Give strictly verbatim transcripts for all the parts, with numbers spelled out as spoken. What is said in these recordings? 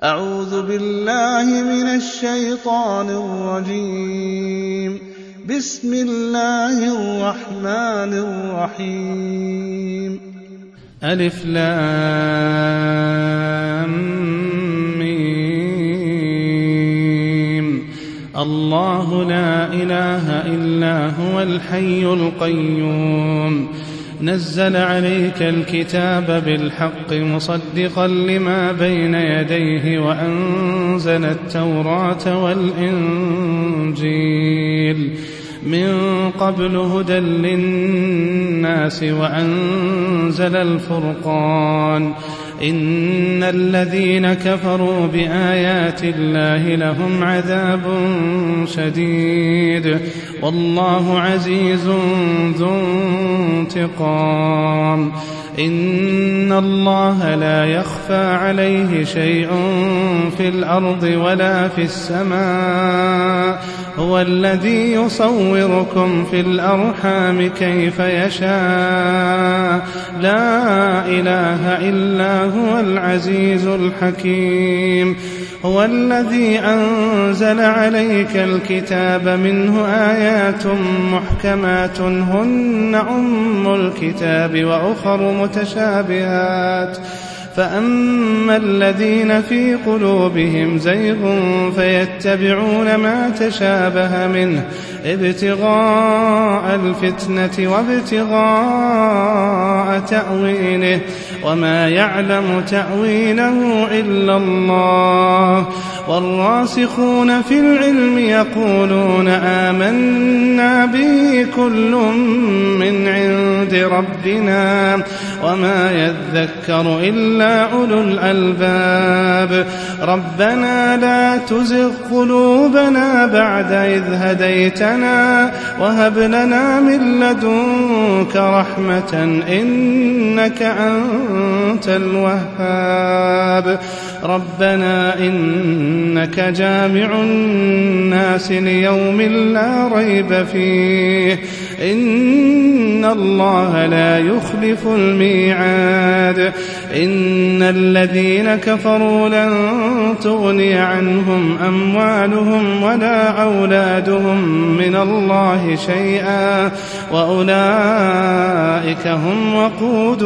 أعوذ بالله من الشيطان الرجيم. بسم الله الرحمن الرحيم. ألف لام ميم. الله لا إله إلا هو الحي القيوم نزل عليك الكتاب بالحق مصدقا لما بين يديه وأنزل التوراة والإنجيل من قبل هدى للناس وأنزل الفرقان إن الذين كفروا بآيات الله لهم عذاب شديد والله عزيز ذو انتقام. إن الله لا يخفى عليه شيء في الأرض ولا في السماء هو الذي يصوركم في الأرحام كيف يشاء لا إله إلا هو العزيز الحكيم. هو الذي أنزل عليك الكتاب منه آيات محكمات هن أم الكتاب وأخر متشابهات فأما الذين في قلوبهم زيغ فيتبعون ما تشابه منه ابتغاء الفتنة وابتغاء تأويله وما يعلم تأويله إلا الله والراسخون في العلم يقولون آمنا به كل من عند ربنا وما يذكر إلا أولو الألباب. ربنا لا تزغ قلوبنا بعد إذ هديتنا وهب لنا من لدنك رحمة إنك أنت الوهاب. ربنا إنك جامع الناس ليوم لا ريب فيه إن الله لا يخلف الميعاد. إن الذين كفروا لن تغني عنهم أموالهم ولا أولادهم من الله شيئا وأولئك هم وقود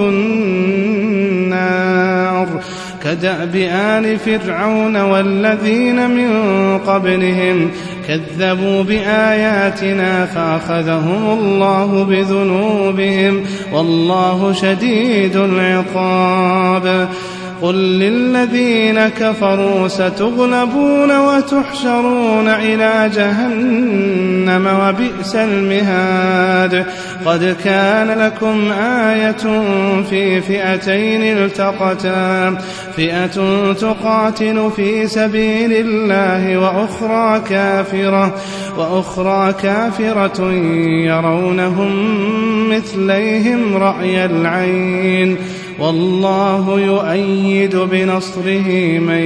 النار. كدأب آل فرعون والذين من قبلهم كذبوا بآياتنا فأخذهم الله بذنوبهم والله شديد العقاب. قل للذين كفروا ستغلبون وتحشرون إلى جهنم وبئس المهاد. قد كان لكم آية في فئتين التقتا فئة تقاتل في سبيل الله وأخرى كافرة وأخرى كافرة يرونهم مثليهم رأي العين والله يؤيد بنصره من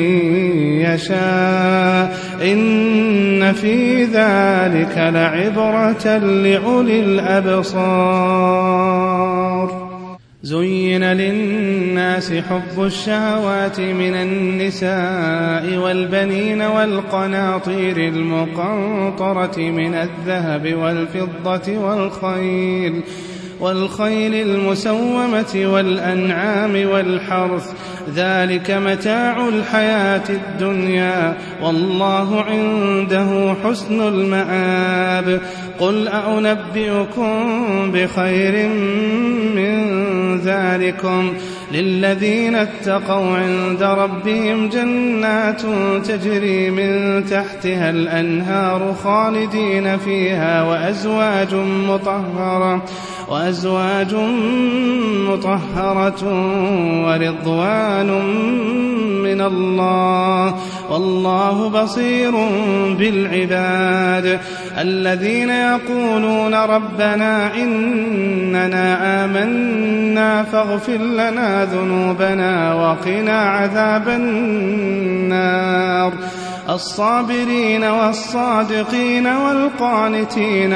يشاء إن في ذلك لعبرة لأولي الأبصار. زين للناس حب الشهوات من النساء والبنين والقناطير المقنطرة من الذهب والفضة والخيل والخيل المسومة والأنعام والحرث ذلك متاع الحياة الدنيا والله عنده حسن المآب. قل أنبئكم بخير من ذلكم للذين اتقوا عند ربهم جنات تجري من تحتها الأنهار خالدين فيها وأزواج مطهرة وأزواج مطهرة ورضوان من الله والله بصير بالعباد. الذين يقولون ربنا إننا آمنا فاغفر لنا ذنوبنا وقنا عذاب النار. الصابرين والصادقين والقانتين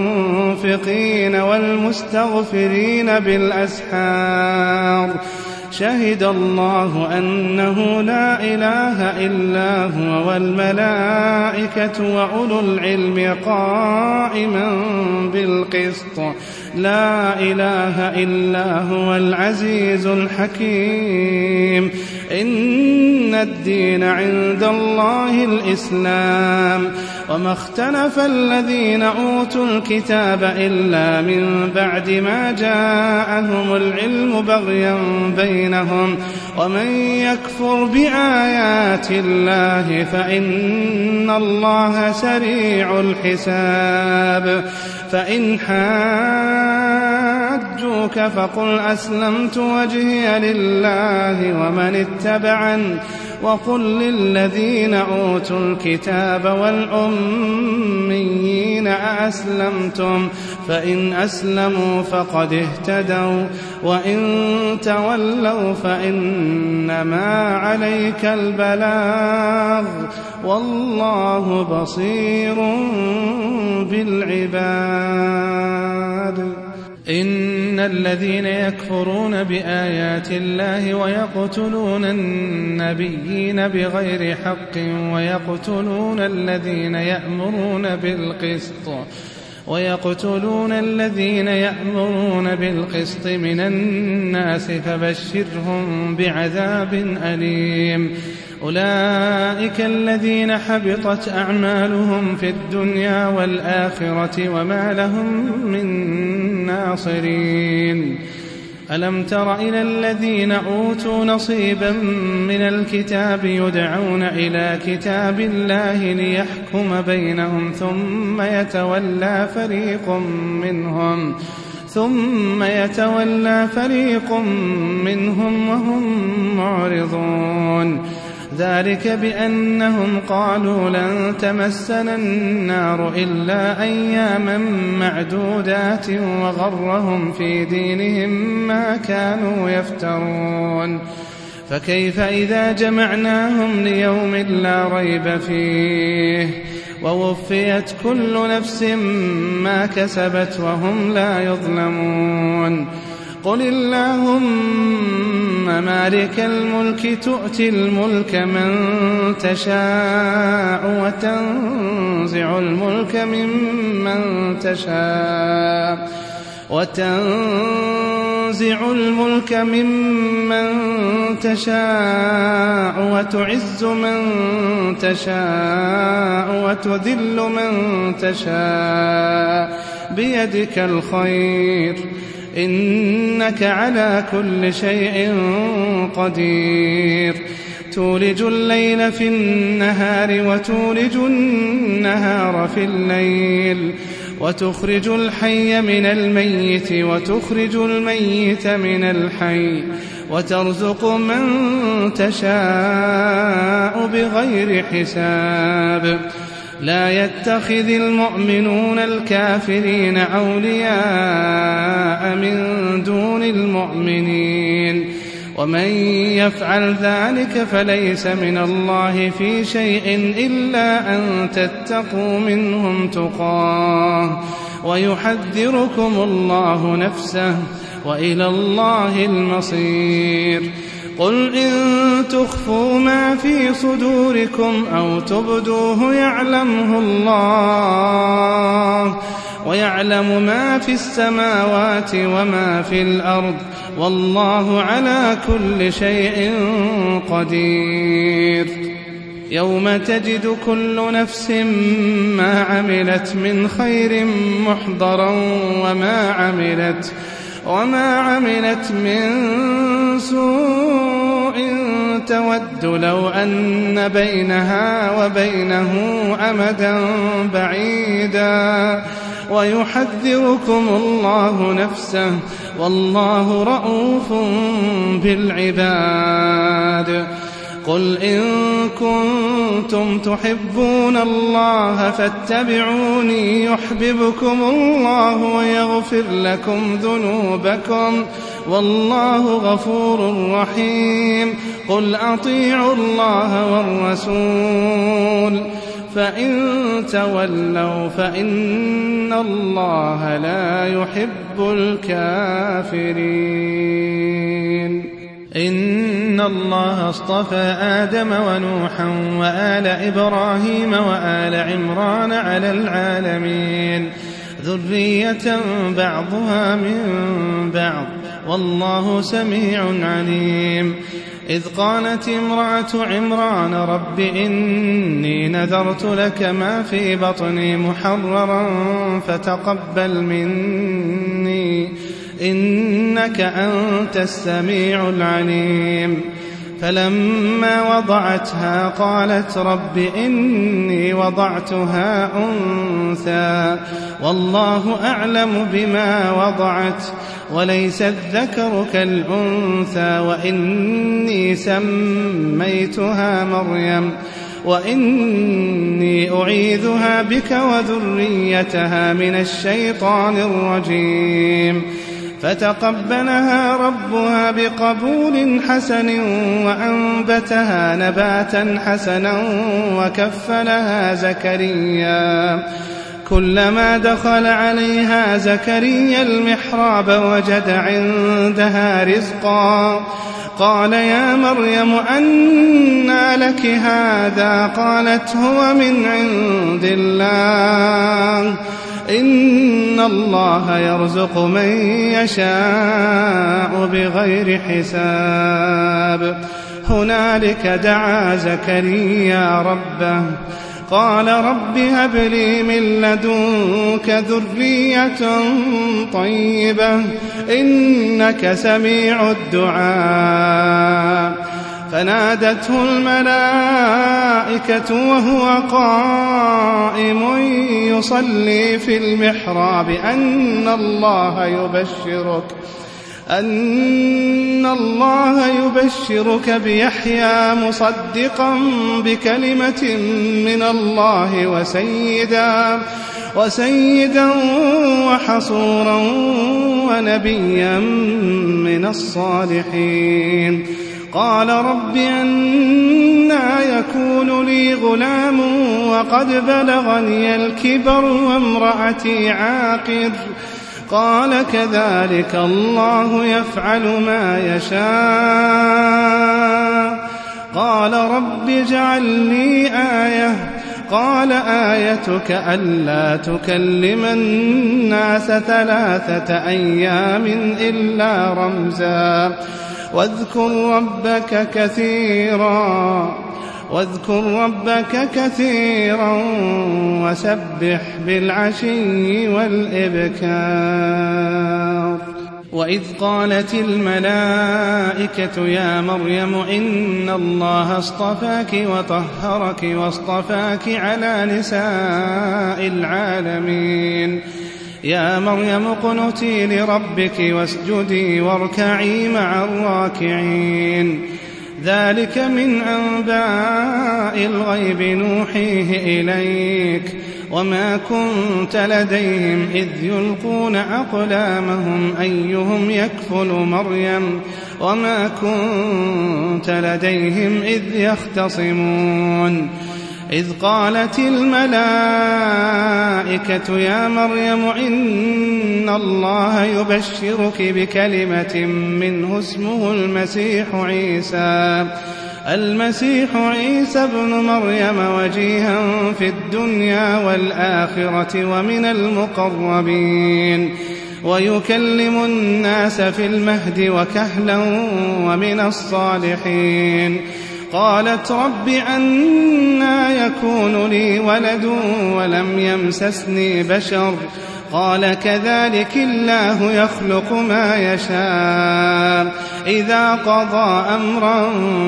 والمنفقين والمستغفرين بالأسحار شهد الله أنه لا إله إلا هو والملائكة وأولو العلم قائما بالقسط لا إله إلا هو العزيز الحكيم إن الدين عند الله الإسلام وما اختلف الذين أوتوا الكتاب إلا من بعد ما جاءهم العلم بغيا بينهم ومن يكفر بآيات الله فإن الله سريع الحساب فإن حاجوك فقل أسلمت وجهي لله ومن اتبعني وقل للذين أوتوا الكتاب والأميين أأسلمتم فإن أسلموا فقد اهتدوا وإن تولوا فإنما عليك البلاغ والله بصير بالعباد إن الذين يكفرون بآيات الله ويقتلون النبيين بغير حق ويقتلون الذين يأمرون بالقسط ويقتلون الذين يأمرون بالقسط من الناس فبشرهم بعذاب أليم أولئك الذين حبطت أعمالهم في الدنيا والآخرة وما لهم من ناصرين ألم تر إلى الذين أوتوا نصيبا من الكتاب يدعون إلى كتاب الله ليحكم بينهم ثم يتولى فريق منهم ثم يتولى فريق منهم وهم معرضون ذلك بأنهم قالوا لن تمسنا النار إلا أياما معدودات وغرهم في دينهم ما كانوا يفترون فكيف إذا جمعناهم ليوم لا ريب فيه ووفيت كل نفس ما كسبت وهم لا يظلمون قل اللهم مالك الملك تؤتي الملك من تشاء وتنزع الملك ممن تشاء وتنزع الملك ممن تشاء وتعز من تشاء وتذل من تشاء بيدك الخير إنك على كل شيء قدير تولج الليل في النهار وتولج النهار في الليل وتخرج الحي من الميت وتخرج الميت من الحي وترزق من تشاء بغير حساب لا يتخذ المؤمنون الكافرين أولياء من دون المؤمنين ومن يفعل ذلك فليس من الله في شيء إلا أن تتقوا منهم تقاه ويحذركم الله نفسه وإلى الله المصير قل إن تخفوا ما في صدوركم أو تبدوه يعلمه الله ويعلم ما في السماوات وما في الأرض والله على كل شيء قدير يوم تجد كل نفس ما عملت من خير محضرا وما عملت وما عملت من سوء تود لو أن بينها وبينه أمدا بعيدا ويحذركم الله نفسه والله رءوف بالعباد قل إن كنتم تحبون الله فاتبعوني يحببكم الله ويغفر لكم ذنوبكم والله غفور رحيم قل أطيعوا الله والرسول فإن تولوا فإن الله لا يحب الكافرين إن الله اصطفى آدم ونوحا وآل إبراهيم وآل عمران على العالمين ذرية بعضها من بعض والله سميع عليم. إذ قالت امرأة عمران رب إني نذرت لك ما في بطني محررا فتقبل مني إنك أنت السميع العليم. فلما وضعتها قالت رب إني وضعتها أنثى والله أعلم بما وضعت وليس الذكر كالأنثى وإني سميتها مريم وإني أعيذها بك وذريتها من الشيطان الرجيم. فتقبلها ربها بقبول حسن وأنبتها نباتا حسنا وكفلها زكريا. كلما دخل عليها زكريا المحراب وجد عندها رزقا قال يا مريم أنى لك هذا قالت هو من عند الله إن الله يرزق من يشاء بغير حساب. هنالك دعا زكريا ربه قال رب هب لي من لدنك ذرية طيبة إنك سميع الدعاء. فنادته الملائكة وهو قائم يصلي في المحراب أن الله يبشرك أن الله يبشرك بيحيى مصدقا بكلمة من الله وسيدا وسيدا وحصورا ونبيا من الصالحين. قال رب أنى يكون لي غلام وقد بلغني الكبر وامرأتي عاقر قال كذلك الله يفعل ما يشاء. قال رب اجعل لي آية قال آيتك ألا تكلم الناس ثلاثة أيام إلا رمزا واذكر ربك كثيرا واذكر ربك كثيرا وسبح بالعشي والإبكار. وإذ قالت الملائكة يا مريم إن الله اصطفاك وطهرك واصطفاك على نساء العالمين يا مريم اقنتي لربك واسجدي واركعي مع الراكعين. ذلك من أنباء الغيب نوحيه إليك وما كنت لديهم إذ يلقون أقلامهم أيهم يكفل مريم وما كنت لديهم إذ يختصمون. إذ قالت الملائكة يا مريم إن الله يبشرك بكلمة منه اسمه المسيح عيسى المسيح عيسى ابن مريم وجيها في الدنيا والآخرة ومن المقربين ويكلم الناس في المهد وكهلا ومن الصالحين. قالت رب أنى يكون لي ولد ولم يمسسني بشر قال كذلك الله يخلق ما يشاء إذا قضى أمرا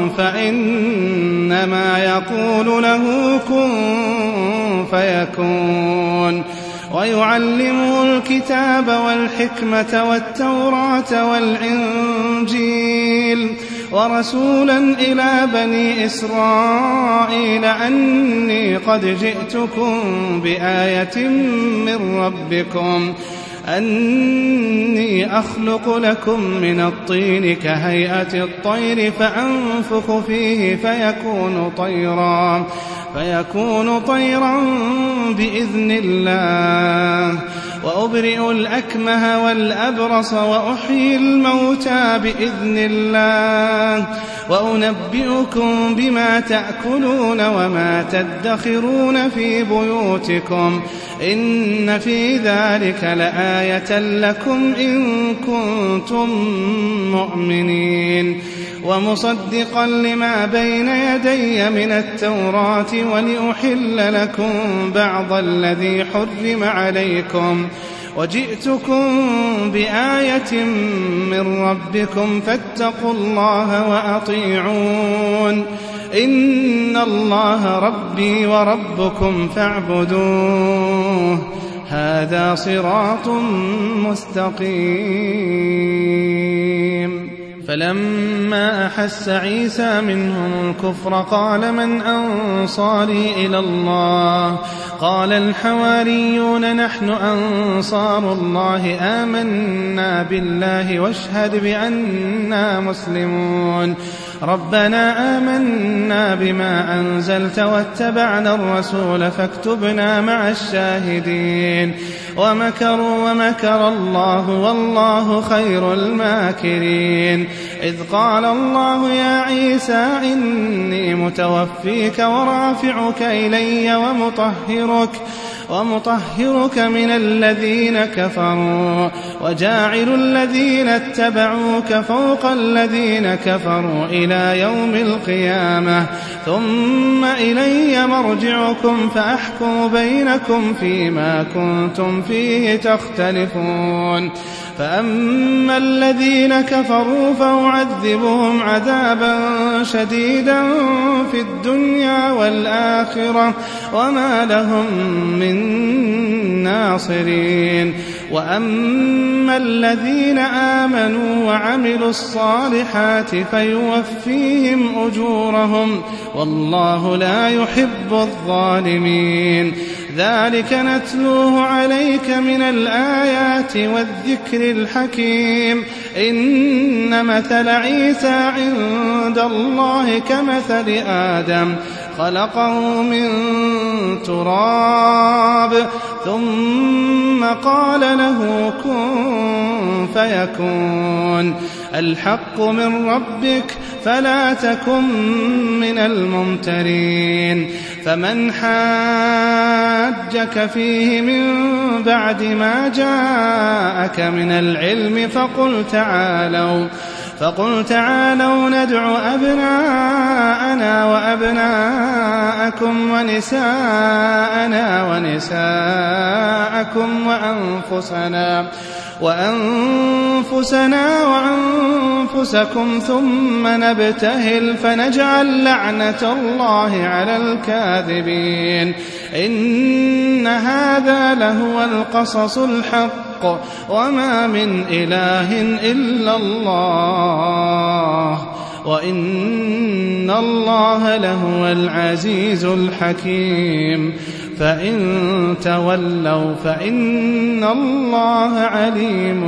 فإنما يقول له كن فيكون. ويعلمه الكتاب والحكمة والتوراة والإنجيل ورسولا إلى بني إسرائيل أني قد جئتكم بآية من ربكم أني أخلق لكم من الطين كهيئة الطير فأنفخ فيه فيكون طيرا فيكون طيرا بإذن الله وأبرئ الأكمه والأبرص وأحيي الموتى بإذن الله وأنبئكم بما تأكلون وما تدخرون في بيوتكم إن في ذلك لآية لكم إن كنتم مؤمنين ومصدقا لما بين يدي من التوراة ولأحل لكم بعض الذي حرم عليكم وجئتكم بآية من ربكم فاتقوا الله وأطيعون إن الله ربي وربكم فاعبدوه هذا صراط مستقيم. فلما أحس عيسى منهم الكفر قال من أنصاري إلى الله قال الحواريون نحن أنصار الله آمنا بالله واشهد بأننا مسلمون ربنا آمنا بما أنزلت واتبعنا الرسول فاكتبنا مع الشاهدين ومكروا ومكر الله والله خير الماكرين إذ قال الله يا عيسى إني متوفيك ورافعك إلي ومطهرك ومطهرك من الذين كفروا وجاعل الذين اتبعوك فوق الذين كفروا إلى يوم القيامة ثم إلي مرجعكم فأحكم بينكم فيما كنتم فيه تختلفون فأما الذين كفروا فأعذبهم عذابا شديدا في الدنيا والآخرة وما لهم من ناصرين وأما الذين آمنوا وعملوا الصالحات فيوفيهم أجورهم والله لا يحب الظالمين ذلك نتلوه عليك من الآيات والذكر الحكيم إن مثل عيسى عند الله كمثل آدم خلقه من تراب ثم قال له كن فيكون الحق من ربك فلا تكن من الممترين فمن حاجك فيه من بعد ما جاءك من العلم فقل تعالوا فقل تعالوا ندع أبناءنا وأبناءكم ونساءنا ونساءكم وأنفسنا وأنفسنا وأنفسكم ثم نبتهل فنجعل لعنة الله على الكاذبين إن هذا لهو القصص الحق وما من إله إلا الله وإن الله لهو العزيز الحكيم فإن تولوا فإن الله عليم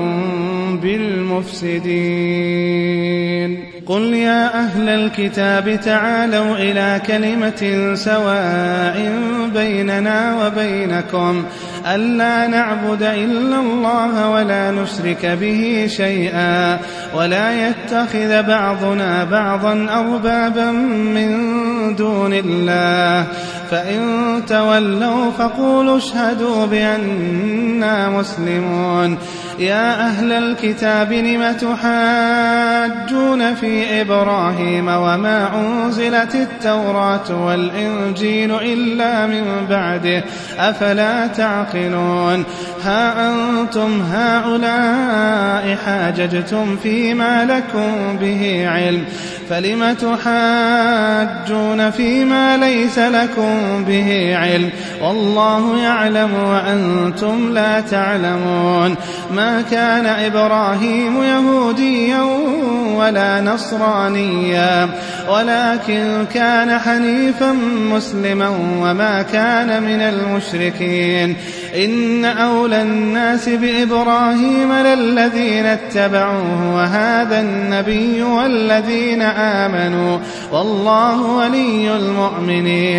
بالمفسدين قل يا أهل الكتاب تعالوا إلى كلمة سواء بيننا وبينكم ألا نعبد إلا الله ولا نشرك به شيئا ولا يتخذ بعضنا بعضا أربابا من دون الله فإن تولوا فقولوا اشهدوا بأننا مسلمون يا أهل الكتاب لم تحاجون في إبراهيم وما أنزلت التوراة والإنجيل إلا من بعده أفلا تعقلون ها أنتم هؤلاء حاججتم فيما لكم به علم فلم تحاجون فيما ليس لكم به علم والله يعلم وأنتم لا تعلمون ما كان إبراهيم يهوديا ولا نصرانيا ولكن كان حنيفا مسلما وما كان من المشركين إن أولى الناس بإبراهيم للذين اتبعوه وهذا النبي والذين آمنوا والله ولي المؤمنين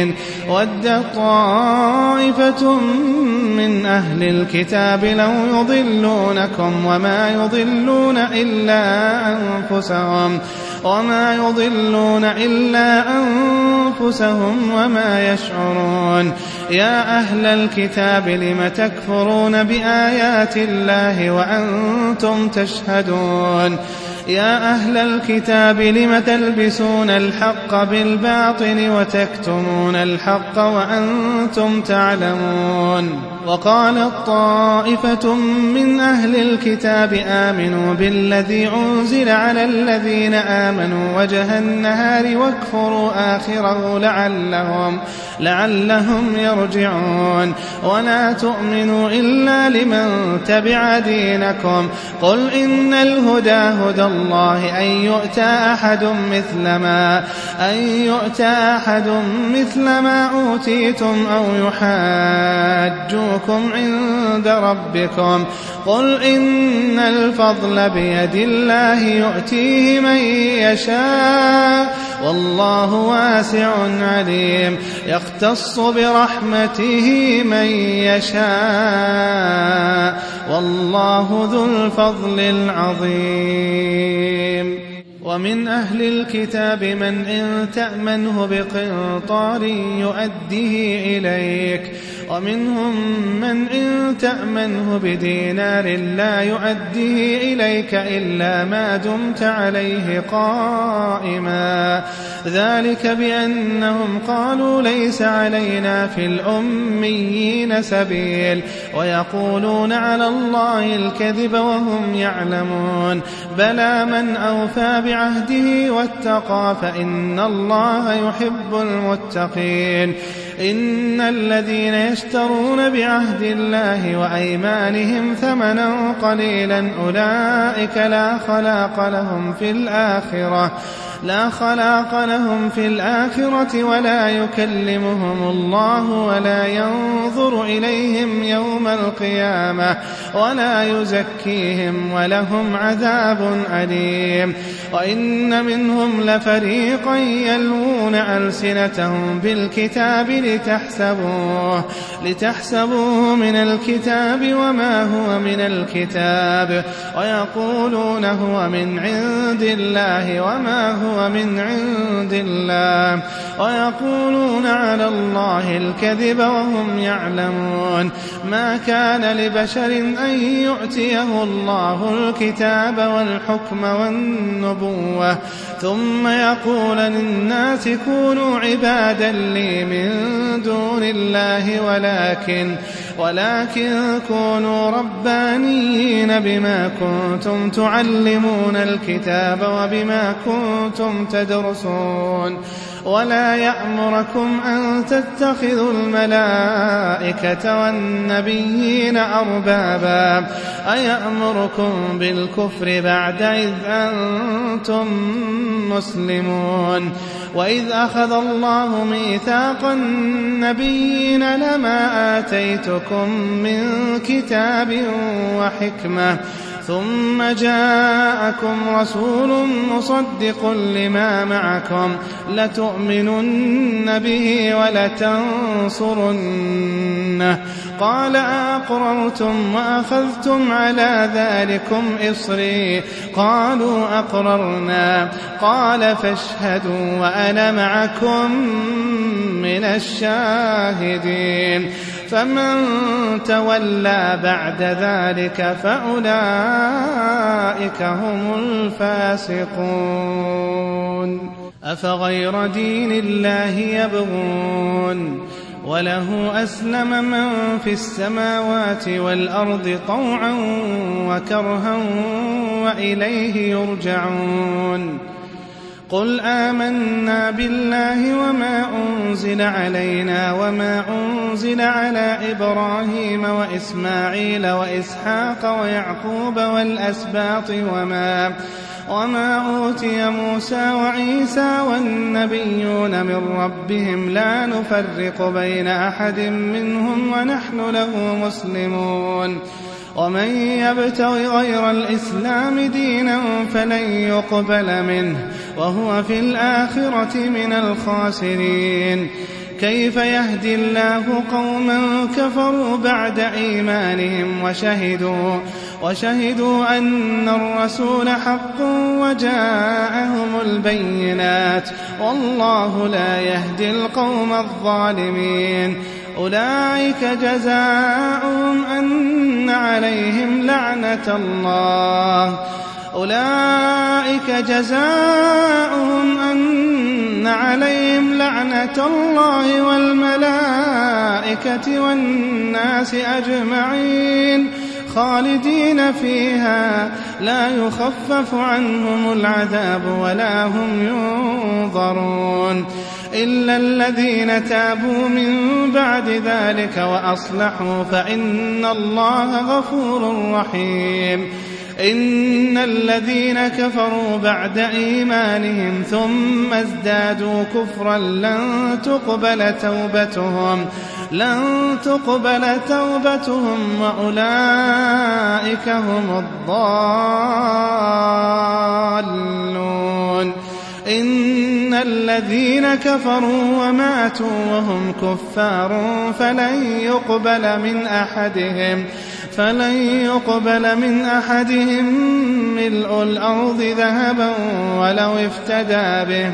ود طائفة من أهل الكتاب لو يضلونكم وما يضلون إلا أنفسهم وما يضلون إلا أنفسهم وما يشعرون يا أهل الكتاب لم تكفرون بآيات الله وأنتم تشهدون يا أهل الكتاب لم تلبسون الحق بالباطل وتكتمون الحق وأنتم تعلمون وقالت طائفة من أهل الكتاب آمنوا بالذي أنزل على الذين آمنوا وجه النهار واكفروا آخره لعلهم, لعلهم يرجعون ولا تؤمنوا إلا لمن تبع دينكم قل إن الهدى هدى الله أن يؤتى أحد مثل ما أن يؤتى أحد مثل ما أوتيتم أو يحاجوكم عند ربكم قل إن الفضل بيد الله يؤتيه من يشاء والله واسع عليم يختص برحمته من يشاء والله ذو الفضل العظيم ومن أهل الكتاب من إن تأمنه بقنطار يؤديه إليك ومنهم من إن تأمنه بدينار لا يؤديه إليك إلا ما دمت عليه قائما ذلك بأنهم قالوا ليس علينا في الأميين سبيل ويقولون على الله الكذب وهم يعلمون بلى من أوفى بعهده واتقى فإن الله يحب المتقين إن الذين يشترون بعهد الله وأيمانهم ثمنا قليلا أولئك لا خلاق لهم في الآخرة لا خلاق لهم في الآخرة ولا يكلمهم الله ولا ينظر إليهم يوم القيامة ولا يزكيهم ولهم عذاب أليم وإن منهم لفريقا يلوون ألسنتهم بالكتاب لتحسبوه لتحسبوه من الكتاب وما هو من الكتاب ويقولون هو من عند الله وما هو من عند الله ويقولون على الله الكذب وهم يعلمون ما كان لبشر أن يؤتيه الله الكتاب والحكم والنبوة ثم يقول للناس كونوا عبادا لي من دون الله ولكن ولكن كونوا ربانيين بما كنتم تعلمون الكتاب وبما كنتم تدرسون ولا يأمركم أن تتخذوا الملائكة والنبيين أربابا أيأمركم بالكفر بعد إذ أنتم مسلمون وإذ أخذ الله ميثاق النبيين لما آتيتكم من كتاب وحكمة ثم جاءكم رسول مصدق لما معكم لتؤمنن به ولتنصرنه قال أقررتم وأخذتم على ذلكم إصري قالوا أقررنا قال فاشهدوا وأنا معكم من الشاهدين فمن تولى بعد ذلك فأولئك هم الفاسقون أفغير دين الله يبغون وله أسلم من في السماوات والأرض طوعا وكرها وإليه يرجعون قل آمنا بالله وما أنزل علينا وما أنزل على إبراهيم وإسماعيل وإسحاق ويعقوب والأسباط وما وما أوتي موسى وعيسى والنبيون من ربهم لا نفرق بين أحد منهم ونحن له مسلمون ومن يبتغ غير الإسلام دينا فلن يقبل منه وهو في الآخرة من الخاسرين. كيف يهدي الله قوما كفروا بعد إيمانهم وشهدوا, وشهدوا أن الرسول حق وجاءهم البينات والله لا يهدي القوم الظالمين. أولئك جزاؤهم أن عليهم لعنة الله أولئك جزاؤهم أن عليهم لعنة الله والملائكة والناس أجمعين خالدين فيها لا يخفف عنهم العذاب ولا هم ينظرون إلا الذين تابوا من بعد ذلك وأصلحوا فإن الله غفور رحيم. إن الذين كفروا بعد إيمانهم ثم ازدادوا كفرا لن تقبل توبتهم لن تقبل توبتهم وأولئك هم الضالون. إن الذين كفروا وماتوا وهم كفار فلن يقبل من أحدهم فلن يقبل من أحدهم ملء الأرض ذهبا ولو افتدى به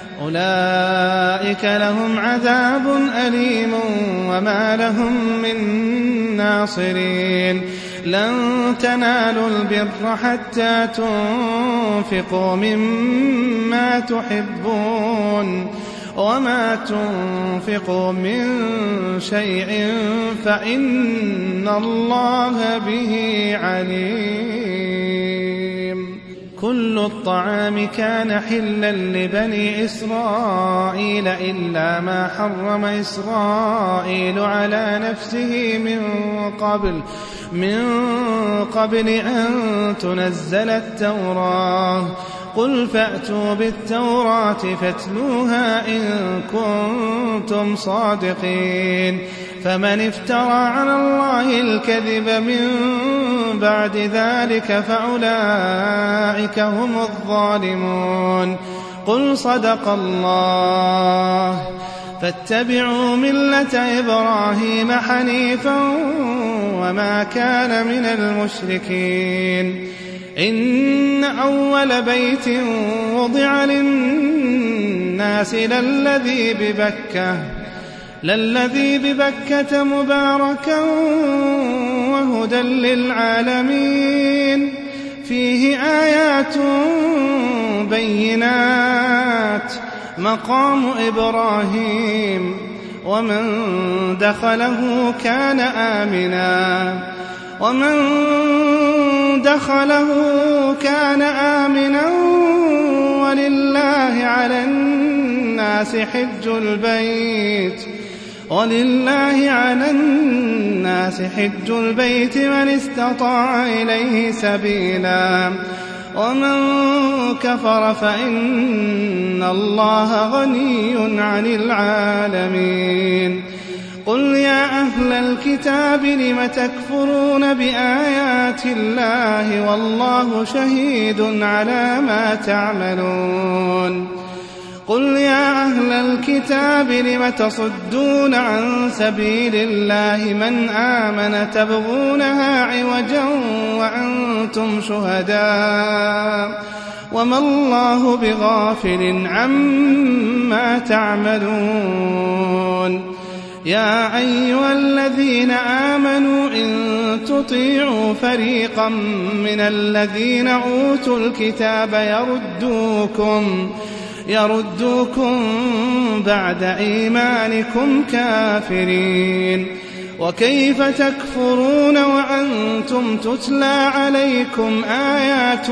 أولئك لهم عذاب أليم وما لهم من ناصرين. لن تنالوا البر حتى تنفقوا مما تحبون وما تنفقوا من شيء فإن الله به عليم. كل الطعام كان حلا لبني إسرائيل إلا ما حرم إسرائيل على نفسه من قبل من قبل أن تنزل التوراة. قل فأتوا بالتوراة فاتلوها إن كنتم صادقين. فمن افترى على الله الكذب من بعد ذلك فأولئك هم الظالمون. قل صدق الله فاتبعوا ملة إبراهيم حنيفا وما كان من المشركين. إن أول بيت وضع للناس للذي ببكة للذي ببكة مباركا وهدى للعالمين فيه آيات بينات مقام إبراهيم ومن دخله كان آمنا ومن دخله كان آمنا ولله على الناس حج البيت ولله على الناس حج البيت من استطاع إليه سبيلا ومن كفر فإن الله غني عن العالمين. قل يا أهل الكتاب لم تكفرون بآيات الله والله شهيد على ما تعملون. قل يا أهل الكتاب لم تصدون عن سبيل الله من آمن تبغونها عوجا وأنتم شهداء وما الله بغافل عما تعملون. يا أيها الذين آمنوا إن تطيعوا فريقا من الذين أوتوا الكتاب يردوكم يردوكم بعد إيمانكم كافرين. وكيف تكفرون وأنتم تتلى عليكم آيات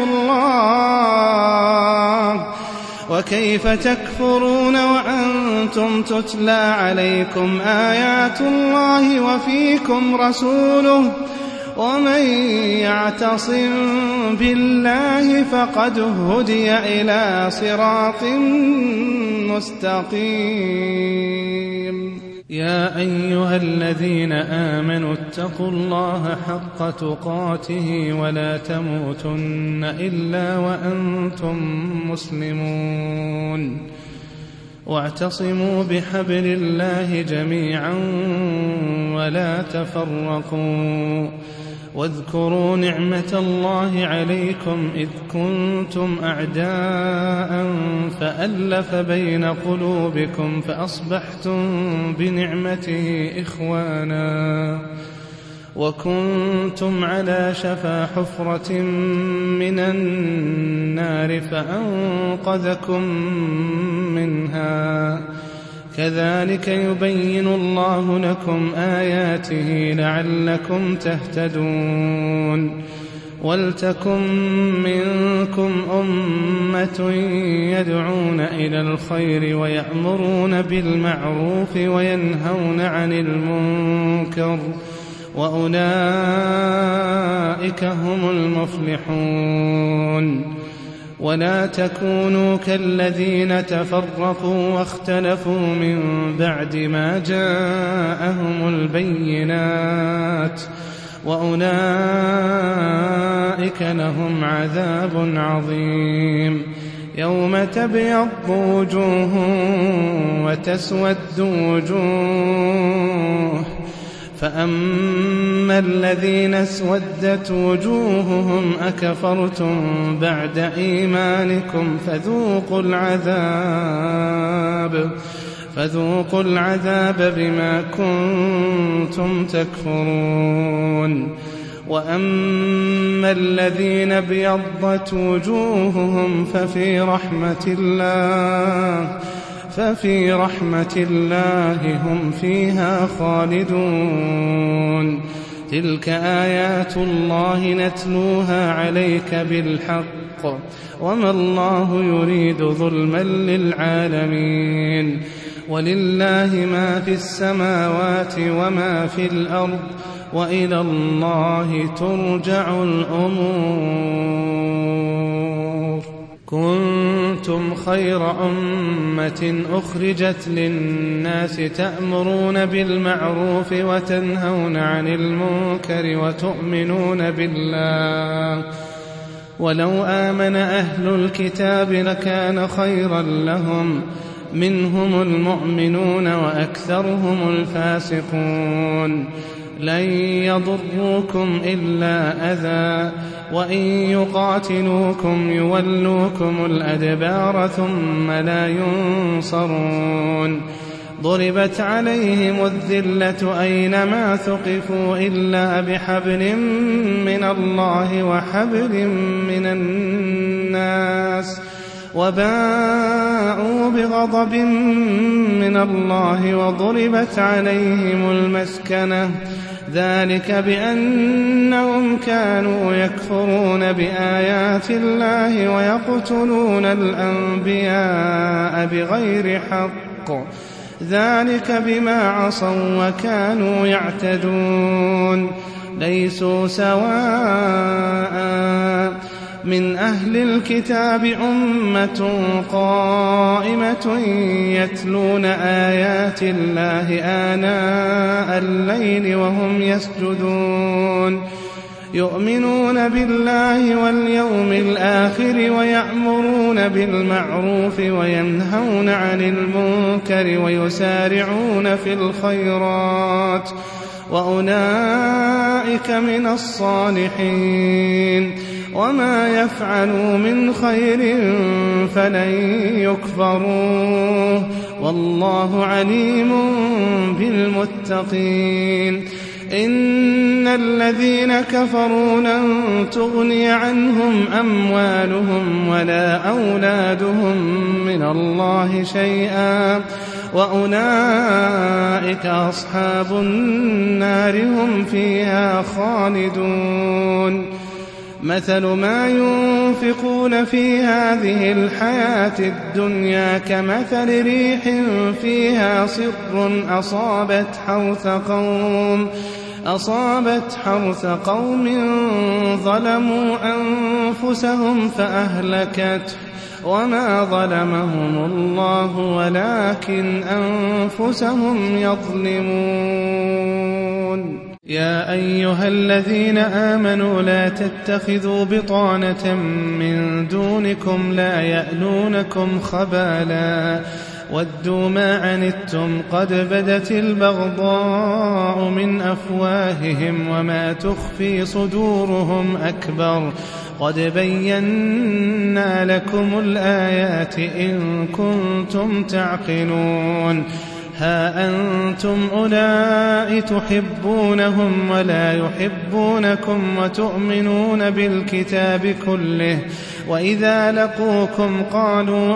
الله وكيف تكفرون وأنتم تتلى عليكم آيات الله وفيكم رسوله ومن يعتصم بالله فقد هدي إلى صراط مستقيم. يا أيها الذين آمنوا اتقوا الله حق تقاته ولا تموتن إلا وأنتم مسلمون واعتصموا بحبل الله جميعا ولا تفرقوا واذكروا نعمة الله عليكم إذ كنتم أعداء فألف بين قلوبكم فأصبحتم بنعمته إخوانا وكنتم على شفا حفرة من النار فأنقذكم منها كذلك يبين الله لكم آياته لعلكم تهتدون ولتكن منكم أمة يدعون إلى الخير ويأمرون بالمعروف وينهون عن المنكر وأولئك هم المفلحون ولا تكونوا كالذين تفرقوا واختلفوا من بعد ما جاءهم البينات وأولئك لهم عذاب عظيم يوم تبيض وجوه وتسود وجوه فأما الذين اسودت وجوههم أكفرتم بعد إيمانكم فذوقوا العذاب فذوقوا العذاب بما كنتم تكفرون وأما الذين ابيضت وجوههم ففي رحمة الله ففي رحمة الله هم فيها خالدون تلك آيات الله نتلوها عليك بالحق وما الله يريد ظلما للعالمين ولله ما في السماوات وما في الأرض وإلى الله ترجع الأمور كنتم خير أمة أخرجت للناس تأمرون بالمعروف وتنهون عن المنكر وتؤمنون بالله ولو آمن أهل الكتاب لكان خيرا لهم منهم المؤمنون وأكثرهم الفاسقون لن يضروكم إلا أذى وإن يقاتلوكم يولوكم الأدبار ثم لا ينصرون ضربت عليهم الذلة أينما ثقفوا إلا بحبل من الله وحبل من الناس وباءوا بغضب من الله وضربت عليهم المسكنة ذلك بأنهم كانوا يكفرون بآيات الله ويقتلون الأنبياء بغير حق ذلك بما عصوا وكانوا يعتدون ليسوا سواء من أهل الكتاب أمة قائمة يتلون آيات الله آناء الليل وهم يسجدون يؤمنون بالله واليوم الآخر ويأمرون بالمعروف وينهون عن المنكر ويسارعون في الخيرات وأولئك من الصالحين وما يفعلوا من خير فلن يكفروه والله عليم بالمتقين إن الذين كفروا لن تغني عنهم أموالهم ولا أولادهم من الله شيئا وأولئك أصحاب النار هم فيها خالدون مثل ما ينفقون في هذه الحياة الدنيا كمثل ريح فيها صر أصابت حرث قوم أصابت حرث قوم ظلموا أنفسهم فأهلكته وما ظلمهم الله ولكن أنفسهم يظلمون. يا أيها الذين آمنوا لا تتخذوا بطانة من دونكم لا يألونكم خبالا ودوا ما عنتم قد بدت البغضاء من أفواههم وما تخفي صدورهم أكبر قد بينا لكم الآيات إن كنتم تعقلون. ها أنتم أولئك تحبونهم ولا يحبونكم وتؤمنون بالكتاب كله وإذا لقوكم قالوا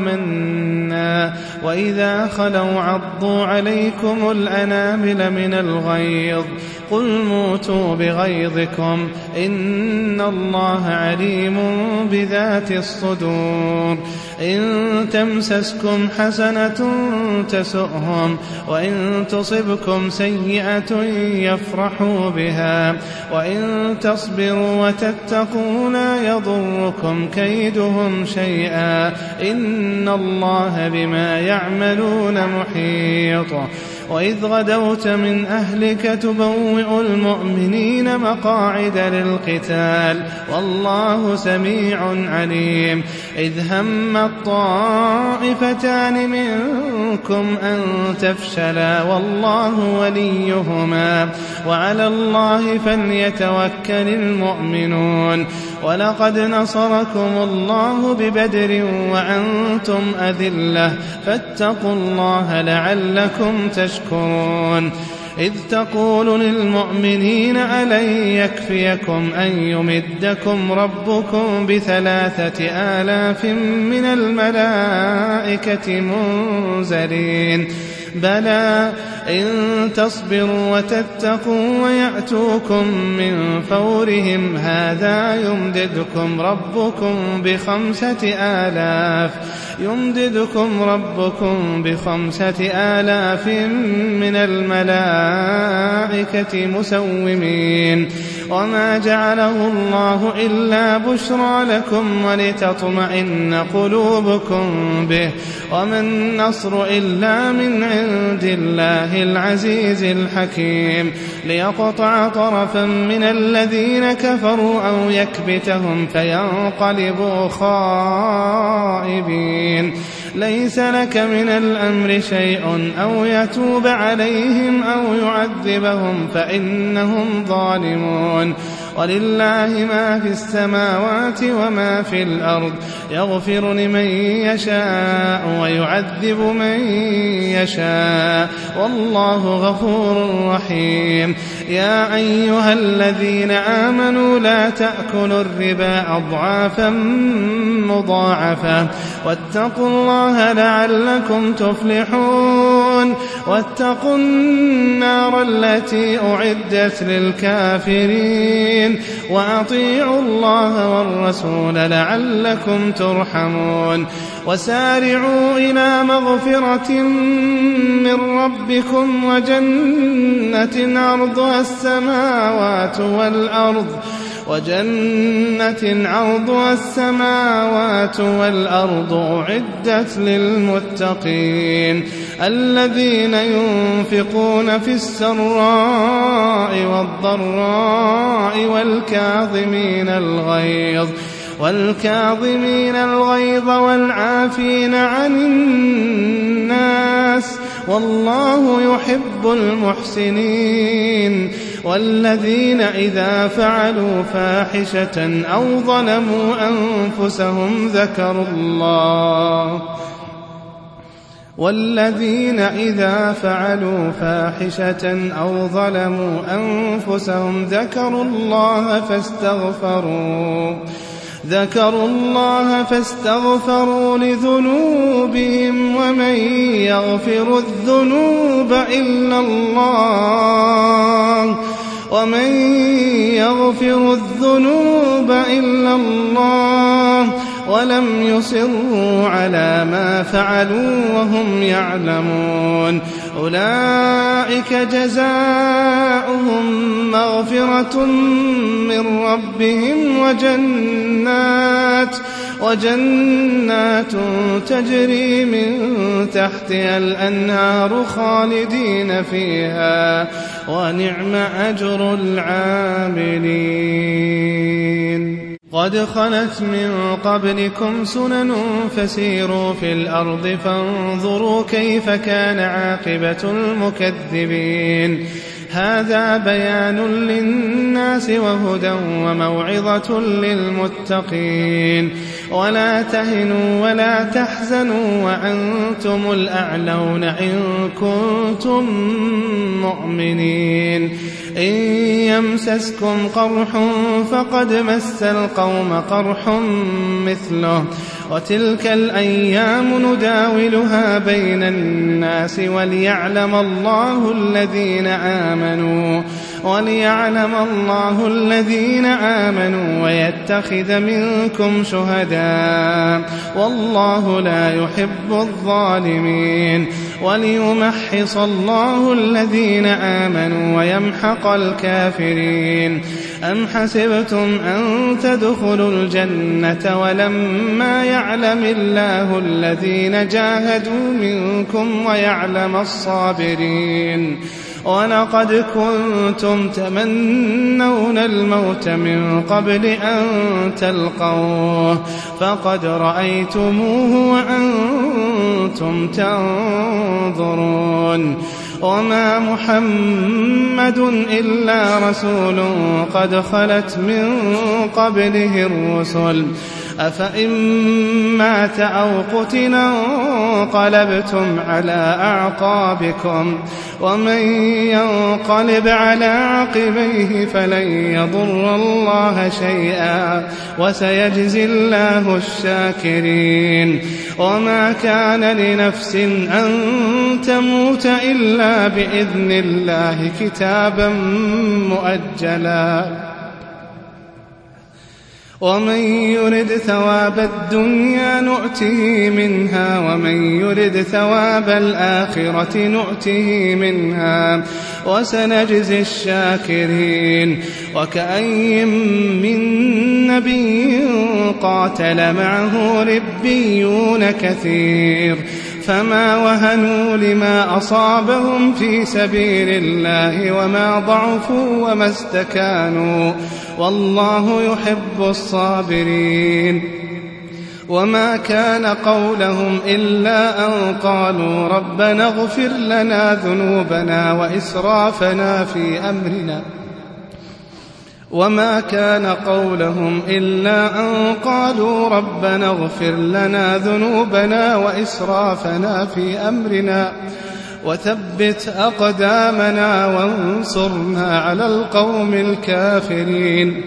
آمنا وإذا خلوا عضوا عليكم الأنامل من الغيظ قل موتوا بغيظكم إن الله عليم بذات الصدور. إن تمسسكم حسنة تسؤهم وإن تصبكم سيئة يفرحوا بها وإن تصبروا وتتقوا لا يضركم كيدهم شيئا إن الله بما يعملون محيط. وإذ غدوت من أهلك تبوئ المؤمنين مقاعد للقتال والله سميع عليم. إذ هم الطائفتان منكم أن تفشلا والله وليهما وعلى الله فليتوكل المؤمنون. ولقد نصركم الله ببدر وأنتم أذلة فاتقوا الله لعلكم تشكرون. إذ تقول للمؤمنين ألن يكفيكم أن يمدكم ربكم بثلاثة آلاف من الملائكة منزلين بلى إن تصبروا وتتقوا ويأتوكم من فورهم هذا يمددكم ربكم بخمسة آلاف يمددكم ربكم بخمسة آلاف من الملائكة مسومين. وما جعله الله إلا بشرى لكم ولتطمئن قلوبكم به وما النصر إلا من عند الله العزيز الحكيم ليقطع طرفا من الذين كفروا أو يكبتهم فينقلبوا خائبين. ليس لك من الأمر شيء أو يتوب عليهم أو يعذبهم فإنهم ظالمون. ولله ما في السماوات وما في الأرض يغفر لمن يشاء ويعذب من يشاء والله غفور رحيم. يا أيها الذين آمنوا لا تأكلوا الربا أضعافا مضاعفة واتقوا الله لعلكم تفلحون. واتقوا النار التي أعدت للكافرين وأطيعوا الله والرسول لعلكم ترحمون. وسارعوا إلى مغفرة من ربكم وجنة عرضها السماوات والأرض وجنة عرضها السماوات والأرض أعدت للمتقين الذين ينفقون في السراء والضراء والكاظمين الغيظ والكاظمين الغيظ والعافين عن الناس والله يحب المحسنين. والذين إذا فعلوا فاحشة أو ظلموا أنفسهم ذكروا الله والذين إذا فعلوا فاحشة أو ظلموا أنفسهم ذكروا الله فاستغفروا ذكروا الله فاستغفروا لذنوبهم ومن يغفر الذنوب إلا الله ومن يغفر الذنوب إلا الله ولم يصروا على ما فعلوا وهم يعلمون. أولئك جزاؤهم مغفرة من ربهم وجنات وجنات تجري من تحتها الأنهار خالدين فيها ونعم أجر العاملين. قد خلت من قبلكم سنن فسيروا في الأرض فانظروا كيف كان عاقبة المكذبين. هذا بيان للناس وهدى وموعظة للمتقين. ولا تهنوا ولا تحزنوا وأنتم الأعلون إن كنتم مؤمنين. إن يمسسكم قرح فقد مس القوم قرح مثله وتلك الأيام نداولها بين الناس وليعلم الله الذين آمنوا وليعلم الله الذين آمنوا ويتخذ منكم شهداء والله لا يحب الظالمين. وليمحص الله الذين آمنوا ويمحق الكافرين. أم حسبتم أن تدخلوا الجنة ولما يعلم الله الذين جاهدوا منكم ويعلم الصابرين. ولقد كنتم تمنون الموت من قبل أن تلقوه فقد رأيتموه وأنتم تنظرون. وما محمد إلا رسول قد خلت من قبله الرسل أفإن مات أو قتل انقلبتم على أعقابكم ومن ينقلب على عقبيه فلن يضر الله شيئا وسيجزي الله الشاكرين. وما كان لنفس أن تموت إلا بإذن الله كتابا مؤجلا. ومن يرد ثواب الدنيا نؤته منها ومن يرد ثواب الآخرة نؤته منها وسنجزي الشاكرين. وكأين من نبي قاتل معه ربيون كثير فما وهنوا لما أصابهم في سبيل الله وما ضعفوا وما استكانوا والله يحب الصابرين. وما كان قولهم إلا أن قالوا ربنا اغفر لنا ذنوبنا وإسرافنا في أمرنا وما كان قولهم إلا أن قالوا ربنا اغفر لنا ذنوبنا وإسرافنا في أمرنا وثبت أقدامنا وانصرنا على القوم الكافرين.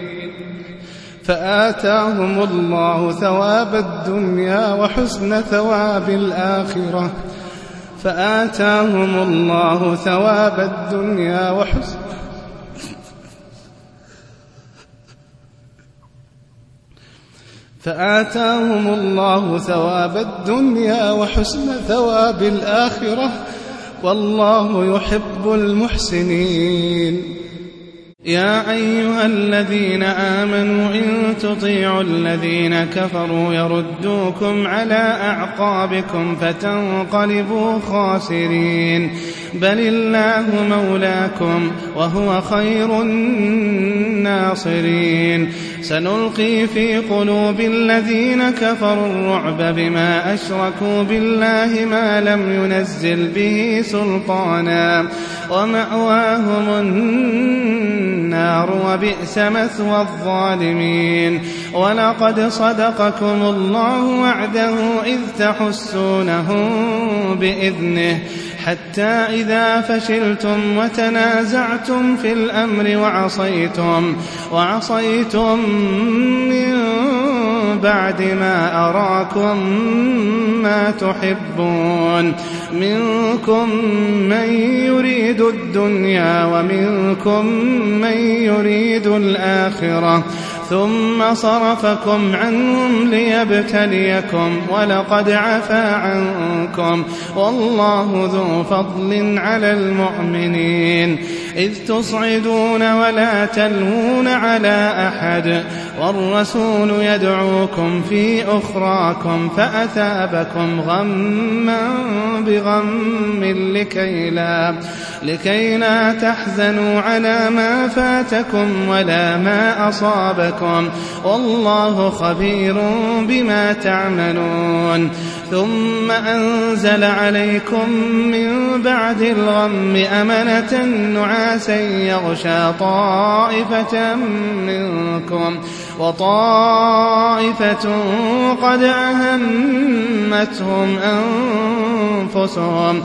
فآتاهم الله ثواب الدنيا وحسن ثواب الآخرة فآتاهم الله ثواب الدنيا وحسن فآتاهم الله ثواب الدنيا وحسن ثواب الآخرة والله يحب المحسنين. يا أيها الذين آمنوا إن تطيعوا الذين كفروا يردوكم على أعقابكم فتنقلبوا خاسرين. بل الله مولاكم وهو خير الناصرين. سنلقي في قلوب الذين كفروا الرعب بما أشركوا بالله ما لم ينزل به سلطانا ومأواهم النار وبئس مثوى الظالمين. ولقد صدقكم الله وعده إذ تحسونهم بإذنه حتى إذا فشلتم وتنازعتم في الأمر وعصيتم وعصيتم من بعد ما أراكم ما تحبون منكم من يريد الدنيا ومنكم من يريد الآخرة ثم صرفكم عنهم ليبتليكم ولقد عفا عنكم والله ذو فضل على المؤمنين إذ تصعدون ولا تلوون على أحد والرسول يدعوكم في أخراكم فأثابكم غما بغم لكي لا, لكي لا تحزنوا على ما فاتكم ولا ما أصابكم والله خبير بما تعملون ثم أنزل عليكم من بعد الغم أمنة نعاسا يغشى طائفة منكم وطائفة قد أهمتهم أنفسهم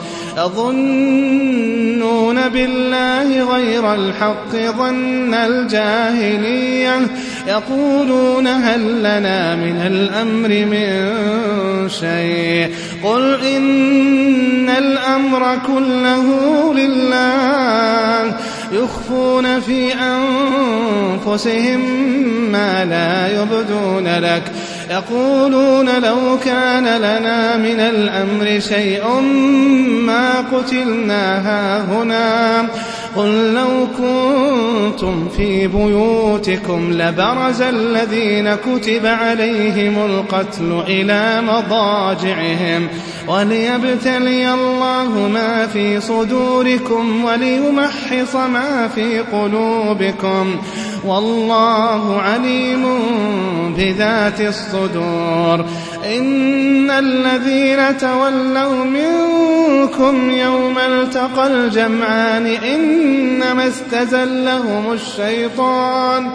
يظنون بالله غير الحق ظن الجاهلية يقولون هل لنا من الأمر من شيء قل إن الأمر كله لله يخفون في أنفسهم ما لا يبدون لك يقولون لو كان لنا من الأمر شيء ما قتلنا هاهنا قل لو كنتم في بيوتكم لبرز الذين كتب عليهم القتل إلى مضاجعهم وليبتلي الله ما في صدوركم وليمحص ما في قلوبكم والله عليم بذات الصدور إن الذين تولوا منكم يوم التقى الجمعان إنما استزلهم الشيطان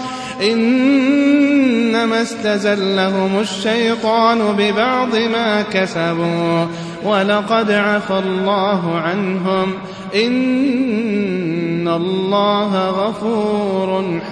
إنما استزلهم الشيطان ببعض ما كسبوا ولقد عفى الله عنهم إن الله غفور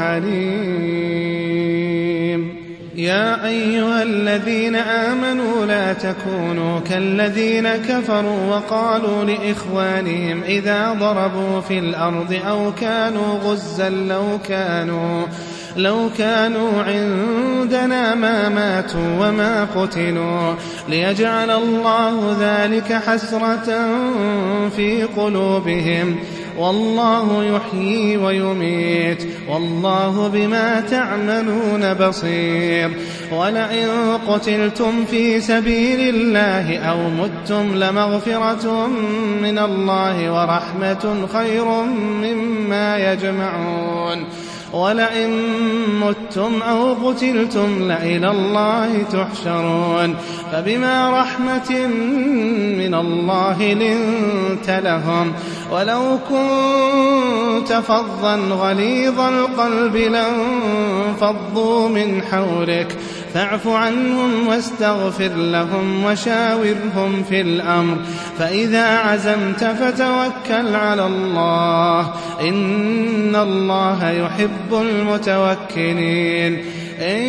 حليم يا أيها الذين آمنوا لا تكونوا كالذين كفروا وقالوا لإخوانهم إذا ضربوا في الأرض أو كانوا غزا لو كانوا لو كانوا عندنا ما ماتوا وما قتلوا ليجعل الله ذلك حسرة في قلوبهم والله يحيي ويميت والله بما تعملون بصير ولئن قتلتم في سبيل الله أو متم لمغفرة من الله ورحمة خير مما يجمعون ولئن متم أو قتلتم لإلى الله تحشرون فبما رحمة من الله لنت لهم ولو كنت فظا غليظ القلب لانفضوا من حولك فاعف عنهم واستغفر لهم وشاورهم في الأمر فإذا عزمت فتوكل على الله إن الله يحب المتوكلين إن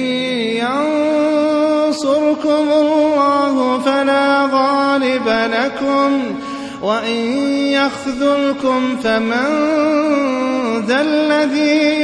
ينصركم الله فلا غالب لكم وإن يخذلكم فمن ذا الذي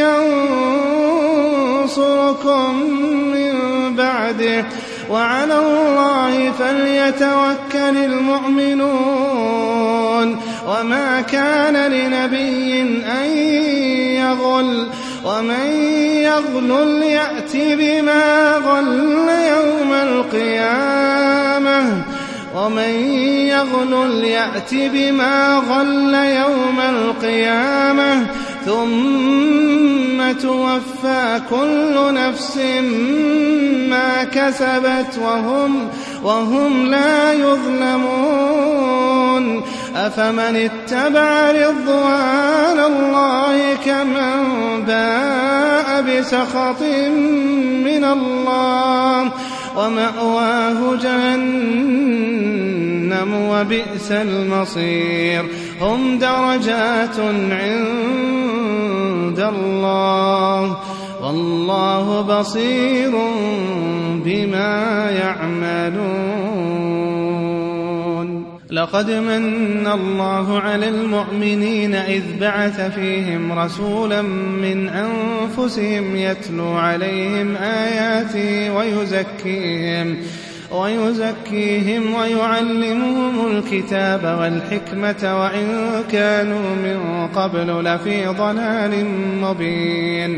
ينصركم من بعده وعلى الله فليتوكل المؤمنون وما كان لنبي أن يغل ومن يغل يأت بما غل يوم القيامة ومن يغل يأت بما غل يوم القيامة ثم توفى كل نفس ما كسبت وهم, وهم لا يظلمون أفمن اتبع رضوان الله كمن باء بسخط من الله ومأواه جهنم وبئس المصير هم درجات عند الله والله بصير بما يعملون لقد من الله على المؤمنين إذ بعث فيهم رسولا من أنفسهم يتلو عليهم آياته ويزكيهم ويزكيهم ويعلمهم الكتاب والحكمة وإن كانوا من قبل لفي ضلال مبين.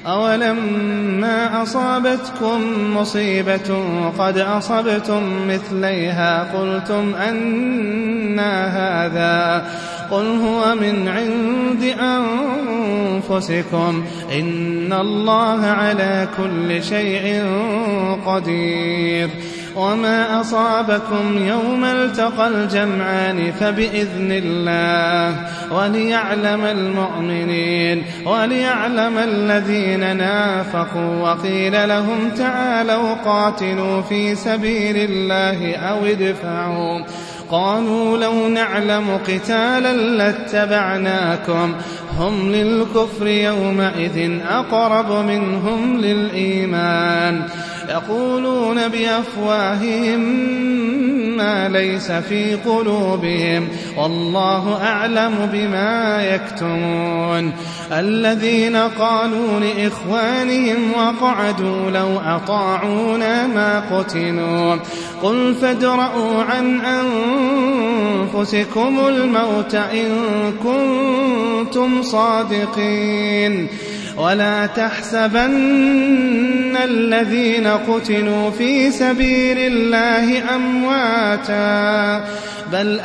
أولما أصابتكم مصيبة قد أصبتم مثليها قلتم أنى هذا قل هو من عند أنفسكم إن الله على كل شيء قدير. وما أصابكم يوم التقى الجمعان فبإذن الله وليعلم المؤمنين وليعلم الذين نافقوا. وقيل لهم تعالوا قاتلوا في سبيل الله أو ادفعوا قالوا لو نعلم قتالا لاتبعناكم هم للكفر يومئذ أقرب منهم للإيمان يقولون بأفواههم ما ليس في قلوبهم والله أعلم بما يكتمون. الذين قالوا لإخوانهم وقعدوا لو أطاعونا ما قتلوا قل فادرءوا عن أنفسكم الموت إن كنتم صادقين ولا تحسبن الذين قتلوا في سبيل الله أمواتا بل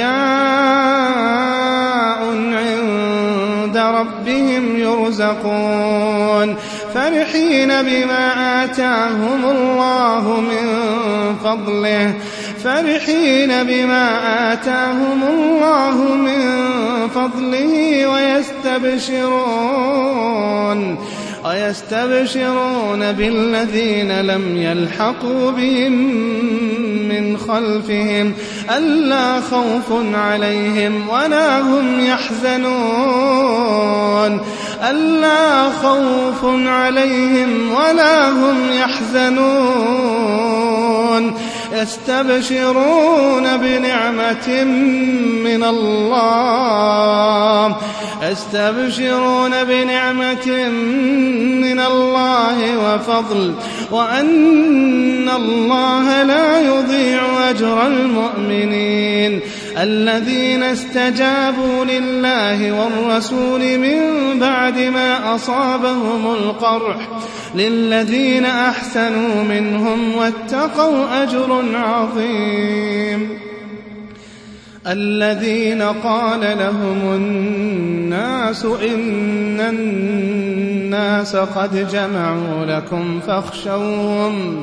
أحياء عند ربهم يرزقون فرحين بما آتاهم الله من فضله فرحين بما آتاهم الله من فضله ويستبشرون ويستبشرون بالذين لم يلحقوا بهم من خلفهم ألا خوف عليهم ولا هم يحزنون ألا خوف عليهم ولا هم يحزنون يستبشرون بنعمة من الله يستبشرون بنعمة من الله وفضل وأن الله لا يضيع أجر المؤمنين. الذين استجابوا لله والرسول من بعد ما أصابهم القرح للذين أحسنوا منهم واتقوا أجر عظيم. الذين قال لهم الناس إن الناس قد جمعوا لكم فاخشوهم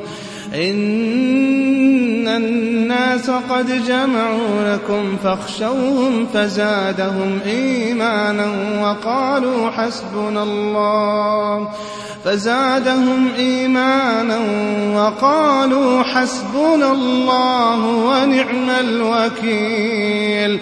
إن الناس قد جمعوا لكم فاخشوهم فزادهم إيمانا وقالوا حسبنا الله فزادهم إيمانا وقالوا حسبنا الله ونعم الوكيل.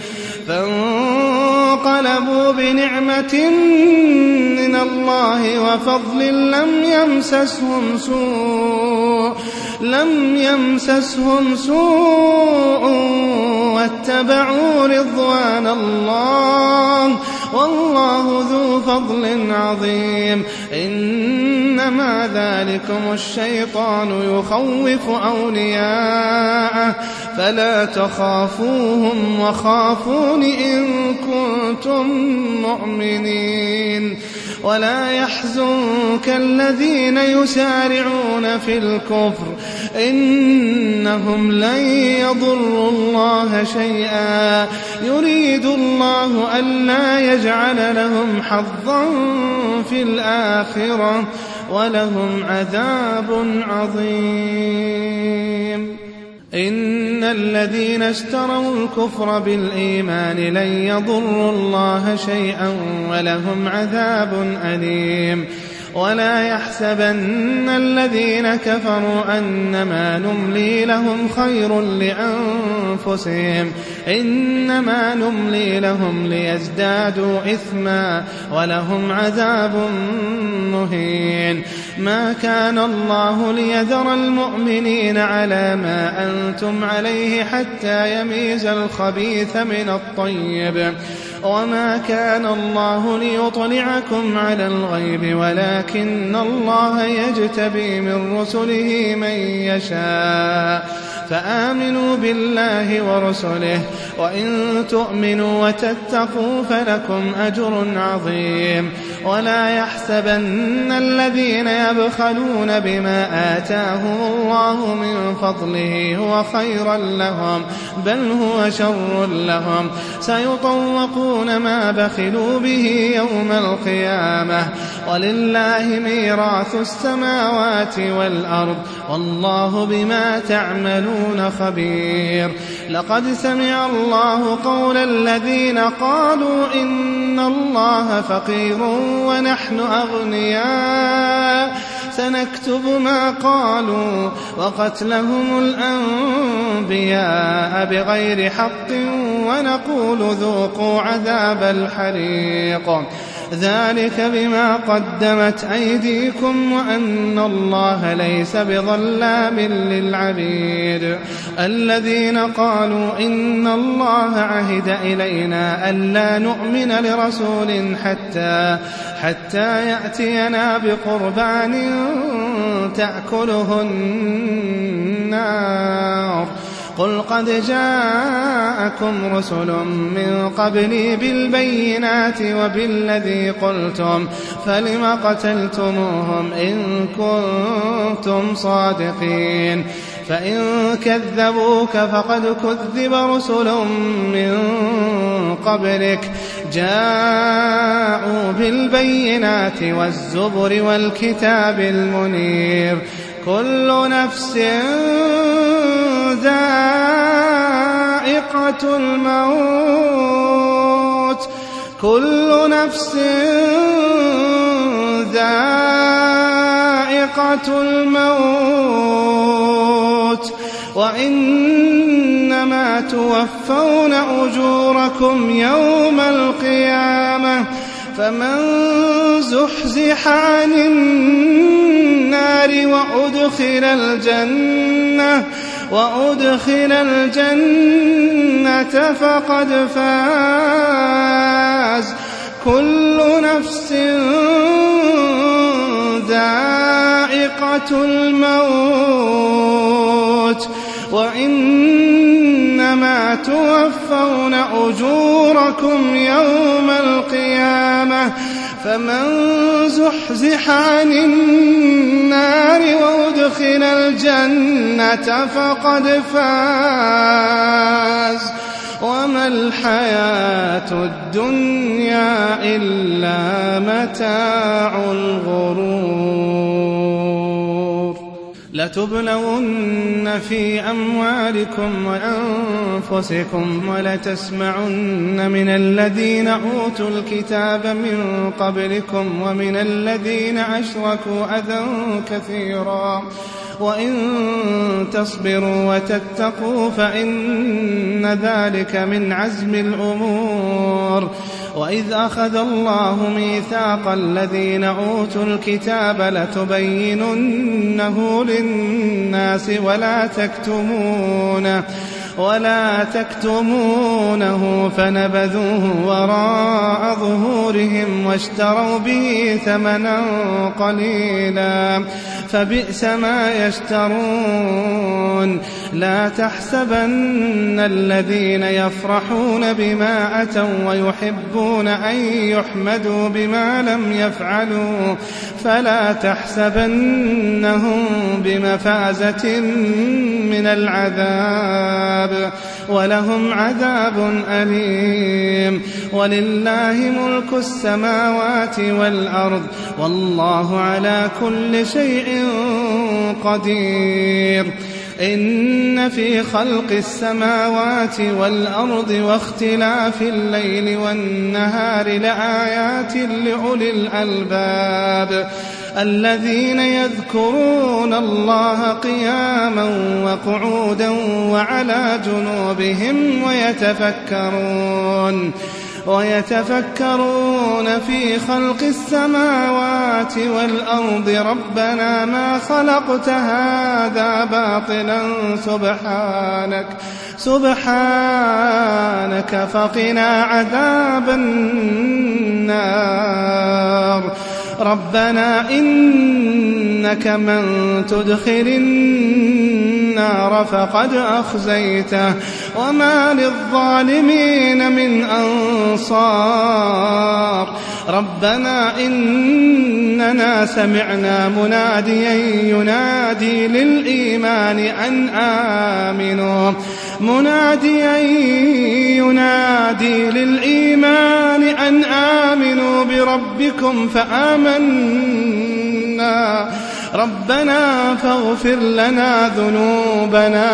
فانقلبوا بنعمة من الله وفضل لم يمسسهم سوء لم يمسسهم سوء واتبعوا رضوان الله والله ذو فضل عظيم. إنما ذلكم الشيطان يخوف أولياءه فلا تخافوهم وخافون إن كنتم مؤمنين. ولا يحزنك الذين يسارعون في الكفر إنهم لن يضروا الله شيئا يريد الله ألا يجعل لهم حظا في الآخرة ولهم عذاب عظيم. إن الذين اشتروا الكفر بالإيمان لن يضروا الله شيئا ولهم عذاب أليم. ولا يحسبن الذين كفروا أنما نملي لهم خير لأنفسهم إنما نملي لهم ليزدادوا إثما ولهم عذاب مهين. ما كان الله ليذر المؤمنين على ما أنتم عليه حتى يميز الخبيث من الطيب وما كان الله ليطلعكم على الغيب ولكن الله يجتبي من رسله من يشاء فآمنوا بالله ورسله وإن تؤمنوا وتتقوا فلكم أجر عظيم. ولا يحسبن الذين يبخلون بما آتاهم الله من فضله هو خيرا لهم بل هو شر لهم سيطوقون ما بخلوا به يوم القيامة ولله ميراث السماوات والأرض والله بما تعملون خبير. لقد سمع الله قول الذين قالوا إن الله فقير ونحن أغنياء سنكتب ما قالوا وقتلهم الأنبياء بغير حق ونقول ذوقوا عذاب الحريق ذلك بما قدمت أيديكم وأن الله ليس بظلام للعبيد. الذين قالوا إن الله عهد إلينا ألا نؤمن لرسول حتى حتى يأتينا بقربان تأكله النار قل قد جاءكم رسل من قبلي بالبينات وبالذي قلتم فلم قتلتموهم إن كنتم صادقين. فإن كذبوك فقد كذب رسل من قبلك جاءوا بالبينات والزبر والكتاب المنير كل نفس ذائقة الموت كل نفس ذائقة الموت وإنما توفون أجوركم يوم القيامة فمن زحزح عن النار وأدخل الجنة وأدخل الجنة فقد فاز. كل نفس ذائقة الموت وإنما توفون أجوركم يوم القيامة فمن زحزح عن النار وأدخل الجنة فقد فاز وما الحياة الدنيا إلا متاع الغرور. لتبلون في أموالكم وأنفسكم ولتسمعن من الذين أوتوا الكتاب من قبلكم ومن الذين أشركوا أذى كثيرا وإن تصبروا وتتقوا فإن ذلك من عزم الأمور. وإذ أخذ الله ميثاق الذين أوتوا الكتاب لتبيننه للناس ولا تكتمونه ولا تكتمونه فنبذوه وراء ظهورهم واشتروا به ثمنا قليلا فبئس ما يشترون. لا تحسبن الذين يفرحون بما أتوا ويحبون أن يحمدوا بما لم يفعلوا فلا تحسبنهم بمفازة من العذاب ولهم عذاب أليم. ولله ملك السماوات والأرض والله على كل شيء قدير. إن في خلق السماوات والأرض واختلاف الليل والنهار لآيات لأولي الألباب الذين يذكرون الله قياما وقعودا وعلى جنوبهم ويتفكرون ويتفكرون في خلق السماوات والأرض ربنا ما خلقت هذا باطلا سبحانك سبحانك فقنا عذاب النار ربنا إنك من تدخل النار فقد أخزيته وما للظالمين من أنصار ربنا إننا سمعنا مناديا ينادي للإيمان أن آمنوا مناديا ينادي للإيمان أن آمنوا بربكم فآمنا ربنا فاغفر لنا ذنوبنا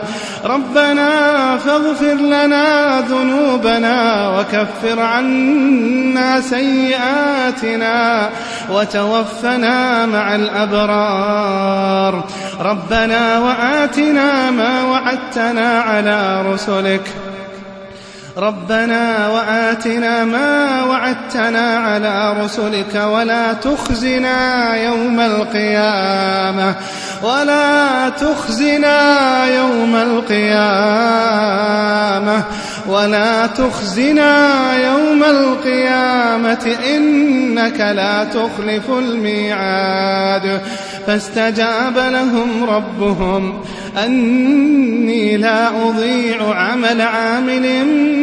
ربنا فاغفر لنا ذنوبنا وكفر عنا سيئاتنا وتوفنا مع الأبرار ربنا وآتنا ما وعدتنا على رسلك ربنا وآتنا ما وعدتنا على رسلك ولا تخزنا يوم القيامة ولا تخزنا يوم القيامة ولا تخزنا يوم القيامة إنك لا تخلف الميعاد فاستجاب لهم ربهم أني لا أضيع عمل عامل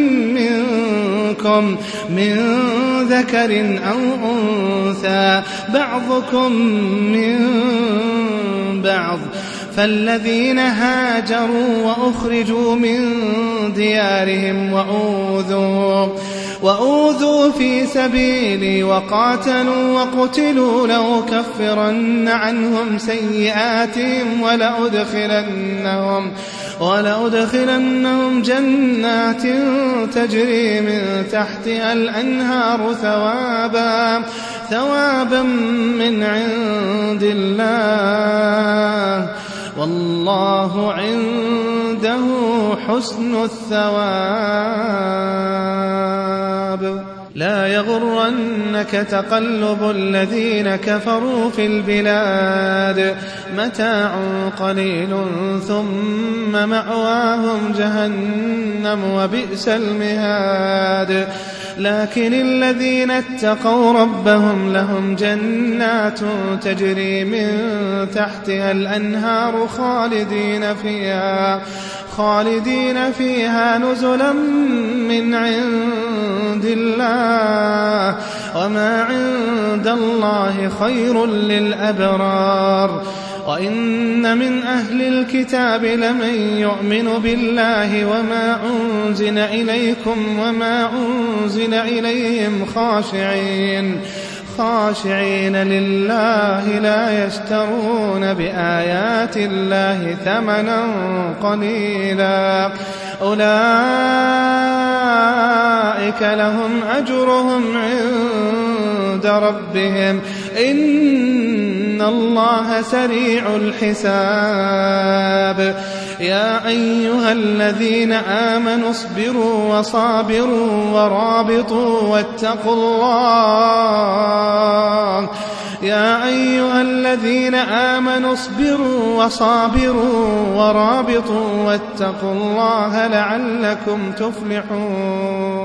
منكم من ذكر أو أنثى بعضكم من بعض فالذين هاجروا وأخرجوا من ديارهم وأوذوا وأوذوا في سبيلي وقاتلوا وقتلوا لأكفرن عنهم سيئاتهم ولأدخلنهم ولأدخلنهم جنات تجري من تحتها الأنهار ثوابا ثوابا من عند الله والله عنده حسن الثواب لا يغرنك تقلب الذين كفروا في البلاد متاع قليل ثم مأواهم جهنم وبئس المهاد لكن الذين اتقوا ربهم لهم جنات تجري من تحتها الأنهار خالدين فيها خالدين فيها نزلا من عند الله وما عند الله خير للأبرار وإن من أهل الكتاب لمن يؤمن بالله وما أنزل إليكم وما أنزل إليهم خاشعين خاشعين لله لا يشترون بآيات الله ثمنا قليلا أولئك لهم أجرهم عند ربهم إن الله سريع الحساب يا أيها الذين آمنوا اصبروا وصابروا ورابطوا واتقوا الله يا أيها الذين آمنوا اصبروا وصابروا ورابطوا واتقوا الله لعلكم تفلحون